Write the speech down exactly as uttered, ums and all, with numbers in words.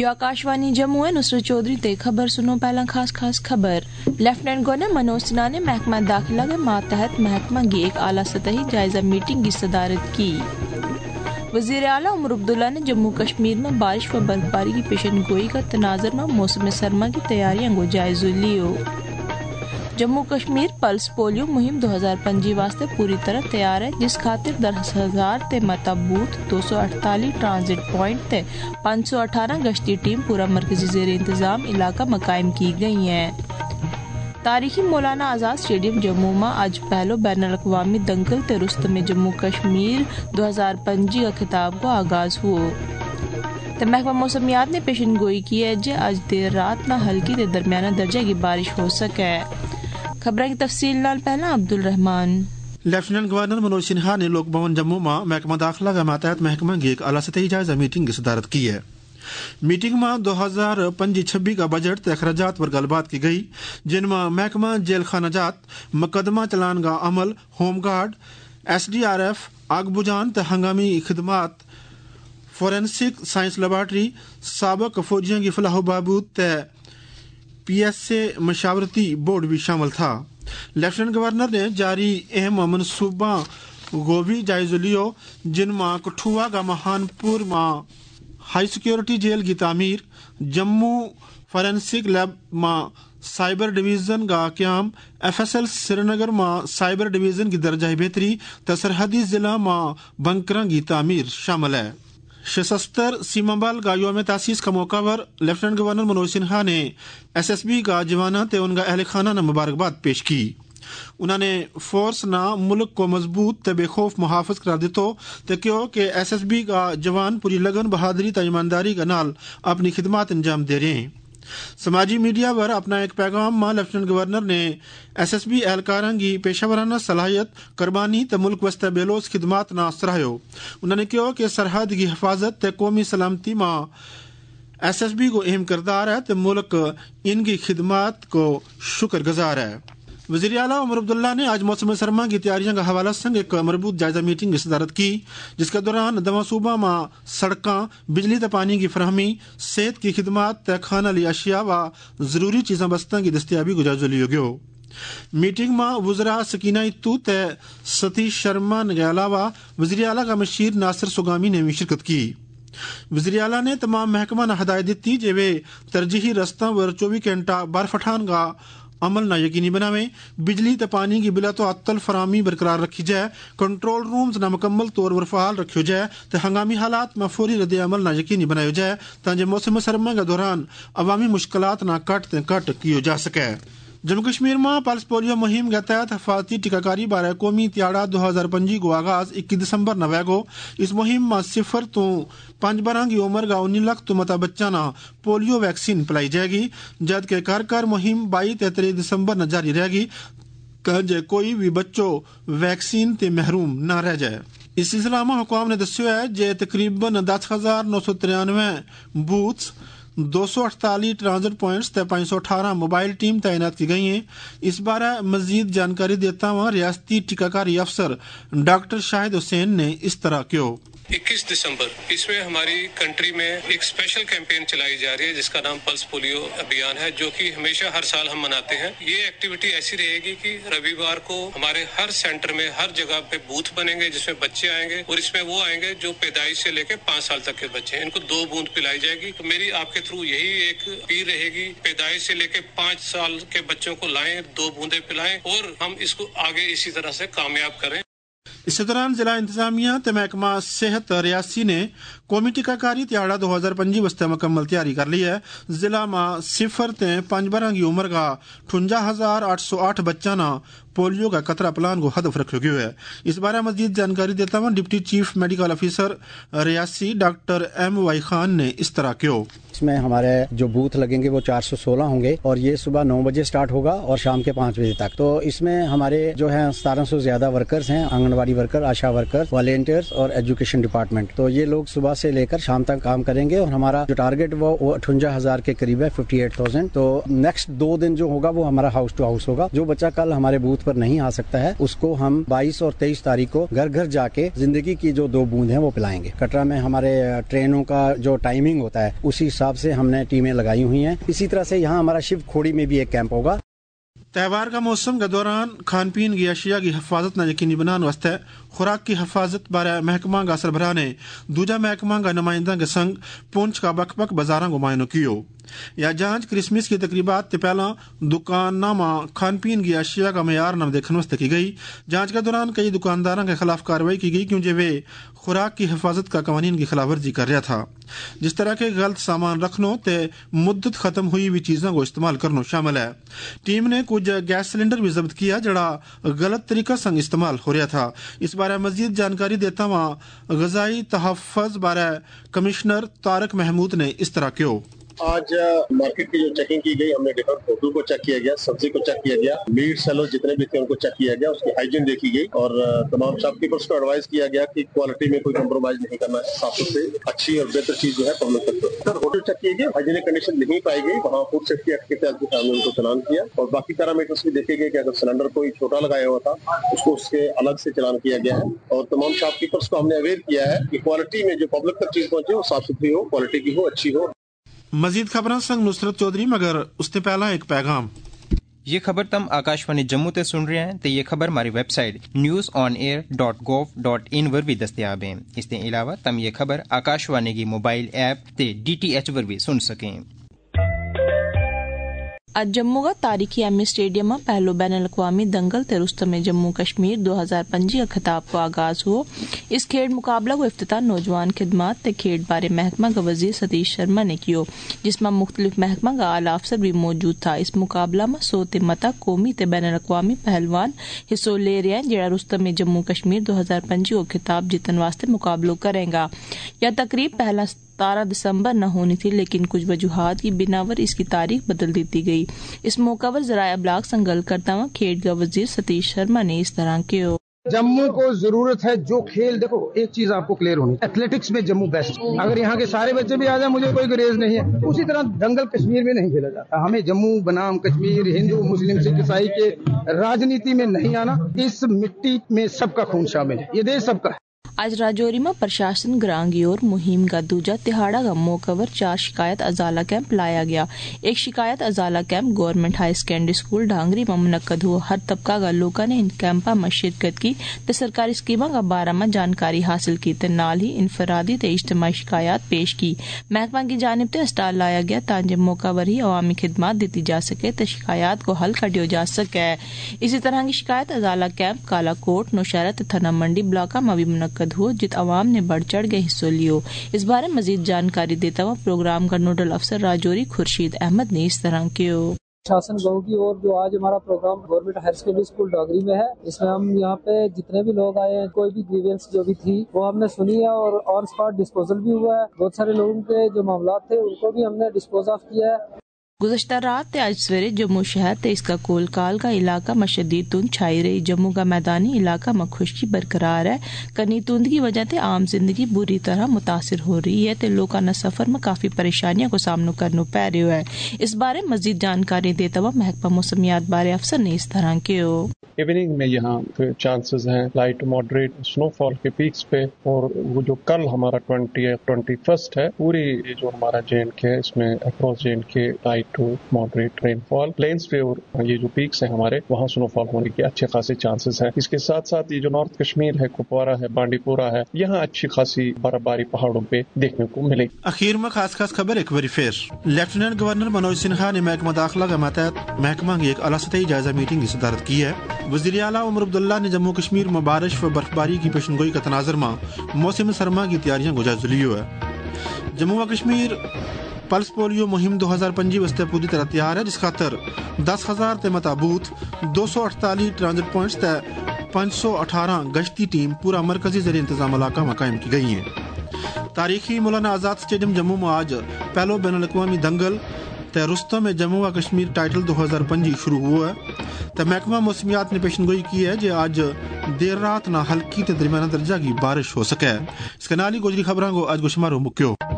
Radio Akashvani Jammu है नुसरत चौधरी ते खबर सुनो पहला खास खास खबर। लेफ्टिनेंट गवर्नर मनोज सिन्हा ने महकमा दाखिला के मातहत महकमा की एक आला सतही जायजा मीटिंग की सदारत की। वज़ीर आला उमर अब्दुल्ला ने जम्मू कश्मीर में बारिश व बर्फबारी की पेशन गोई का तनाज़र में मौसम सरमा की तैयारियों को जायज़ो लियो। जम्मू कश्मीर पल्स पोलियो मुहिम दो हज़ार पंजी वास्ते पूरी तरह तैयार है, जिस खातिर दस हजार ते मता बूथ दो सौ अड़तालीस ट्रांजिट पॉइंट ते पाँच सौ अठारह गश्ती टीम पूरा मरकजी ज़ेर इंतज़ाम इलाका में कायम की गई है। तारीखी मौलाना आज़ाद स्टेडियम जम्मू में आज पहलो बैनुल अक़वामी दंगल ते रुस्तमे जम्मू कश्मीर दो हज़ार पंजी का खिताब को आगाज हुआ। तो महकमा मौसमियात ने पेशन गोई की है जे आज देर रात ना हल्की ते दरमियाना दर्जे की बारिश हो सके। खबर की तफसील नाल पहला अब्दुल रहमान। लेफ्टिनेंट गवर्नर मनोज सिन्हा ने लोक भवन जम्मू में महकमा दाखिला के मातहत महकमा की एक आला सतही जायजा मीटिंग की सदारत की है। मीटिंग में दो हजार पंजी छब्बी का बजट ते अखराजात पर गलबात की गई, जिनमें महकमा जेल खाना जात, मुकदमा चलान का अमल, home guard, S D R F, आग बुझान ते हंगामी खिदमात, फोरेंसिक साइंस लेबॉर्ट्री, साबक फौजियों की फलाह बहबूद ते पी एस ए मशावरती बोर्ड भी शामिल था। लेफ्टिनेंट गवर्नर ने जारी अहम मनसूबा को भी जायजा लियो, जिनमें कठुआ का महानपुर में हाई सिक्योरिटी जेल की तामीर, जम्मू फोरेंसिक लैब में साइबर डिवीजन का क्याम, एफ एस एल श्रीनगर में साइबर डिवीजन की दर्जा बेहतरी तो सरहदी जिला में बंकरों की तामीर शामिल है। सशस्त्र सीमा बल का योम तासीस का मौका पर लेफ्टिनेंट गवर्नर मनोज सिन्हा ने एस एस बी का जवाना ते उनका अहल खाना ने मुबारकबाद पेश की। उन्होंने फोर्स ना मुल्क को मजबूत ते बेखौफ मुहाफिज करार दितो ते क्यों कि एस एस बी का जवान पूरी लगन बहादुरी ते ईमानदारी के नाल अपनी खिदमत अंजाम दे रहे हैं। समाजी मीडिया पर अपना एक पैगाम में लेफ्टिनेंट गवर्नर ने एस एस बी एहलकारां की पेशावराना सलाहियत, कुर्बानी ते मुल्क वस्ते बेलोस खिदमात ना सराहयो। उन्होंने कहा कि सरहद की हिफाजत ते कौमी सलामती में एस एस बी को अहम किरदार है ते मुल्क इनकी खिदमात को शुक्रगुजार है। वज़ीर आला उमर अब्दुल्ला ने आज मौसम सरमा की तैयारियों का हवाला संग एक मरबूत जायजा मीटिंग की सदारत की, जिसके दौरान दवा सूबा में सड़कें, बिजली ते पानी की फरहमी, सेहत की खिदमात ते खाना ली अशिया व जरूरी चीज़ों बस्तां की दस्तियाबी को जायजा लिया गया। मीटिंग में वज़रा सकीना इत्तू ते सतीश शर्मा के अलावा वज़ीर आला का मशीर नासिर सुगामी ने भी शिरकत की। वज़ीर आला ने तमाम महकमा ने हदायत दी जे वे तरजीही रस्तों पर चौबीस घंटा बर्फ हटान का अमल ना यकीनी बनावे, बिजली ते पानी की बिला तो अत्तल फरामी बरकरार रखी जाए, कंट्रोल रूम्स ना मुकम्मल तौर पर फाल रखियो जाए तो हंगामी हालात में फौरी रद्द अमल ना यकीनी बनायो जाए ताकि मौसम सरमा के दौरान अवामी मुश्किलात ना कट ते कट कियो जा सके। जम्मू कश्मीर में पल्स पोलियो मुहिम के तहत हिफाजती टीकाकारी बारे कौमी त्याड़ा दो हजार पंजी को आगाज इक्कीस दिसंबर न वेगो। इस मुहिम में सिफर तो पांच बारह की उम्र का उन्नीस लाख तो मता बच्चा ना पोलियो वैक्सीन पिलाई जाएगी, जबकि घर घर मुहिम बाईस ते तेईस दिसंबर न जारी रहेगी जे कोई भी बच्चों वैक्सीन ते महरूम न रह जाए। इस सिलसिला में हुकाम ने दस्यो है जे तकरीबन दस हजार नौ सौ तिरानवे बूथ, दो सौ अड़तालीस ट्रांजिट पॉइंट्स ते पाँच सौ अठारह मोबाइल टीम तैनात की गई हैं। इस बारे मजीद जानकारी देता हुआ रियासती टीकाकारी अफसर डॉक्टर शाहिद हुसैन ने इस तरह क्यों इक्कीस दिसंबर इसमें हमारी कंट्री में एक स्पेशल कैंपेन चलाई जा रही है जिसका नाम पल्स पोलियो अभियान है, जो कि हमेशा हर साल हम मनाते हैं। ये एक्टिविटी ऐसी रहेगी कि रविवार को हमारे हर सेंटर में हर जगह पे बूथ बनेंगे जिसमें बच्चे आएंगे और इसमें वो आएंगे जो पैदाइश से लेकर पाँच साल तक के बच्चे हैं, इनको दो बूंद पिलाई जाएगी। तो मेरी आपके थ्रू यही एक अपील रहेगी, पैदाइश से लेकर पाँच साल के बच्चों को लाएं, दो बूंदे पिलाएं और हम इसको आगे इसी तरह से कामयाब करें। इस दौरान जिला इंतजामिया ते महकमा सेहत रियासी ने कौमी टीकाकारी त्याड़ा दो हजार पंजी वस्ते मुकम्मल तैयारी कर ली है। जिला में सिफर ते पांच बारह की उम्र का ठुंजा हजार आठ सौ आठ बच्चा ना पोलियो का कतरा प्लान को हदफ रखा गया है। इस बारे मजीद जानकारी देता हुआ deputy chief medical officer Reasi doctor M Y Khan ने इस तरह क्यों इसमें हमारे जो बूथ लगेंगे वो चार सौ सोलह होंगे और ये सुबह नौ बजे स्टार्ट होगा और शाम के पाँच बजे तक। तो इसमें हमारे जो है सतारह सौ ज्यादा वर्कर्स हैं, anganwadi worker, Asha worker, volunteers और एजुकेशन डिपार्टमेंट। तो ये लोग सुबह से लेकर शाम तक काम करेंगे और हमारा जो टारगेट वो अठवंजा हजार के करीब है, फिफ्टी एट थाउजेंड। तो नेक्स्ट दो दिन जो होगा वो हमारा हाउस टू हाउस होगा। जो बच्चा कल हमारे बूथ پر نہیں آ سکتا ہے اس کو ہم بائیس اور تیئیس تاریخ کو گھر گھر جا کے زندگی کی جو دو بوند ہیں وہ پلائیں گے. کٹرا میں ہمارے ٹرینوں کا جو ٹائمنگ ہوتا ہے اسی حساب سے ہم نے ٹیمیں لگائی ہوئی ہیں. اسی طرح سے یہاں ہمارا شیو کھوڑی میں بھی ایک کیمپ ہوگا. تہوار کا موسم کے دوران کھان پین کی اشیاء کی حفاظت نہ یقینی بنان واسطے خوراک کی حفاظت بارے محکمہ کا سربراہ نے دوجا محکمہ کا نمائندہ کے سنگ پونچھ کا بک بک بازاراں کو معائنہ کیو. یا جانچ کرسمس کی تقریبات تے پہلا دکان نامہ کھان پین کی اشیاء کا معیار نہ دیکھنے واسطے کی گئی. جانچ کے دوران کئی دکانداروں کے خلاف کارروائی کی گئی کیونکہ وہ خوراک کی حفاظت کا قوانین کی خلاف ورزی کر رہا تھا. جس طرح کے غلط سامان رکھنوں تے مدت ختم ہوئی ہوئی چیزوں کو استعمال کرنا شامل ہے. ٹیم نے کچھ گیس سلنڈر بھی ضبط کیا جڑا غلط طریقہ سنگ استعمال ہو رہا تھا. اس بارے مزید جانکاری دیتا ہوا غذائی تحفظ بارے کمشنر طارق محمود نے اس طرح کیوں. آج مارکیٹ کی جو چیکنگ کی گئی ہم نے ڈفرنٹ ہوٹل کو چیک کیا گیا, سبزی کو چیک کیا گیا, میٹ سیلر جتنے بھی تھے ان کو چیک کیا گیا, اس کی ہائیجین دیکھی گئی اور تمام شاپ کیپرس کو ایڈوائز کیا گیا کہ کوالٹی میں کوئی کمپرومائز نہیں کرنا ہے, صاف ستھری اچھی اور بہتر چیز جو ہے پبلک تک. سر ہوٹل چیک کیے گئے, ہائیجینک کنڈیشن نہیں پائی گئی, وہاں فوڈ سیفٹی ایکٹ کے تحت ہم نے ان کو چلان کیا اور باقی پیرامیٹرس بھی دیکھے گئے کہ اگر سلنڈر کوئی چھوٹا لگایا ہوا تھا اس کو اس کے الگ سے چلان کیا گیا ہے. اور تمام شاپ کیپرس کو ہم نے اویئر کیا ہے کہ کوالٹی میں جو پبلک تک چیز پہنچے وہ صاف ستھری ہو, کوالٹی کی ہو, اچھی ہو. مزید خبریں سنگ نصرت چودھری مگر اس سے پہلا ایک پیغام. یہ خبر تم آکاشوانی جموں تے سن رہے ہیں تو یہ خبر ہماری web site news on air dot gov dot in پر بھی دستیاب ہیں. اس کے علاوہ تم یہ خبر آکاشوانی کی موبائل ایپ تے ڈی ٹی ایچ پر بھی سن سکیں. اج جموں کا تاریخی ایم اے اسٹیڈیم میں پہلو بین الاقوامی دنگل تے رستم جموں کشمیر دو ہزار پنجی کا خطاب کو آغاز ہو. اس کھیڈ مقابلہ کو افتتاح نوجوان خدمات تے کھیڈ بارے محکمہ کا وزیر ستیش شرما نے کیو جس میں مختلف محکمہ کا اعلی افسر بھی موجود تھا. اس مقابلہ میں سو تے متا قومی تے بین الاقوامی پہلوان حصہ لے رہے ہیں جڑا رستم جموں کشمیر دو ہزار پنجی کو خطاب جیتن واسطے مقابلہ کرے گا. یا تقریب پہلا ستارہ دسمبر نہ ہونی تھی لیکن کچھ وجوہات کی بنا پر اس کی تاریخ بدل دیتی گئی. اس موقع پر ذرائع ابلاغ سے گل کرتا ہوا کھیڈ کا وزیر ستیش شرما نے اس طرح کے جموں کو ضرورت ہے جو کھیل, دیکھو ایک چیز آپ کو کلیئر ہونی, ایتھلیٹکس میں جموں بیسٹ. اگر یہاں کے سارے بچے بھی آ جائیں مجھے کوئی گریز نہیں ہے. اسی طرح دنگل کشمیر میں نہیں کھیلا جاتا. ہمیں جموں بنام کشمیر ہندو مسلم سکھ عیسائی کے راجنیتی میں نہیں آنا. اس مٹی میں سب کا خون شامل ہے, یہ دیش سب کا ہے. آج راجوری میں پرشاسن گرانگی اور مہم کا دوجا تہاڑا کا موقع پر چار شکایت ازالہ کیمپ لایا گیا. ایک شکایت ازالہ camp government high secondary school Dangri میں منعقد ہوا. ہر طبقہ کا لوگوں نے ان کیمپا میں شرکت کی تو سرکاری اسکیموں کا بارے میں جانکاری حاصل کی تے نال ہی انفرادی تے اجتماعی شکایات پیش کی. محکمہ کی جانب سے اسٹال لایا گیا تاکہ موقع پر ہی عوامی خدمات دیتی جا سکے تو شکایات کو حل کر دیا جا سکے. اسی طرح کی شکایت ازالہ کیمپ کالا کوٹ نوشہرہ تے تھنا منڈی بلاکا میں بھی منعقد ہو جت عوام نے بڑھ چڑھ کے حصہ لیو. اس بارے مزید جانکاری دیتا ہوا پروگرام کا نوڈل افسر راجوری خورشید احمد نے اس طرح کیو. شاسن گاؤں کی اور جو آج ہمارا programme government higher secondary school Dangri میں ہے, اس میں ہم یہاں پہ جتنے بھی لوگ آئے ہیں کوئی بھی گریوینس جو بھی تھی وہ ہم نے سنی ہے اور آن اسپاٹ ڈسپوزل بھی ہوا ہے. بہت سارے لوگوں کے جو معاملات تھے ان کو بھی ہم نے ڈسپوز آف کیا ہے. گزشتہ رات تے آج سویرے جموں شہر تے اس کا کول کال کا علاقہ میں شدید دھند چھائی رہی. جموں کا میدانی علاقہ میں خشکی برقرار ہے. کنی دھند کی وجہ سے عام زندگی بری طرح متاثر ہو رہی ہے تے لوگوں نے سفر میں کافی پریشانیوں کو سامنا کرنا پی رہا ہے. اس بارے مزید جانکاری دیتا ہوا محکمہ موسمیات بارے افسر نے اس طرح کے ایوننگ میں یہاں چانسز ہیں لائٹ ماڈریٹ سنو فال کے پیکس پہ, اور وہ جو کل ہمارا ٹوینٹی ٹوینٹی فرسٹ ہے پوری جو ہمارا جے اینڈ کے ہے اس میں across J and K light to moderate rainfall plains پہ اور یہ جو پیکس ہیں ہمارے وہاں سنو فال ہونے کے اچھے خاصے چانسز ہیں. اس کے ساتھ ساتھ یہ جو نارتھ کشمیر ہے کپوارہ ہے بانڈی پورہ ہے یہاں اچھی خاصی برف باری پہاڑوں پہ دیکھنے کو ملے گی. اخیر میں خاص خاص خبر ایک بار پھر. لیفٹیننٹ گورنر منوج سنہا نے محکمہ داخلہ کے ماتحت محکمہ کی ایک اعلیٰ سطحی جائزہ میٹنگ کی صدارت کی ہے. وزیر اعلیٰ عمر عبداللہ نے جموں کشمیر میں بارش و برف باری کی پیشن گوئی کا تناظر میں موسم سرما کی تیاریاں کو جائزہ لیا ہے. جموں و کشمیر پلس پولیو مہم دو ہزار پنجی واسطے پوری طرح تیار ہے جس خاطر دس ہزار تے متابوت دو سو اٹھتالیس ٹرانزٹ پوائنٹس تے پانچ سو اٹھارہ گشتی ٹیم پورا مرکزی زیر انتظام علاقہ میں قائم کی گئی ہیں. تاریخی مولانا آزاد اسٹیڈیم جموں میں آج پہلو بین الاقوامی دنگل تے رستم جموں و کشمیر ٹائٹل دو ہزار پنجی شروع ہوا ہے. تے محکمہ موسمیات نے پیشن گوئی کی ہے کہ آج دیر رات نہ ہلکی تے درمیانہ درجہ کی بارش ہو سکے. اس کے نال ہی گزری خبراں کو آج کو شمارو مکیو.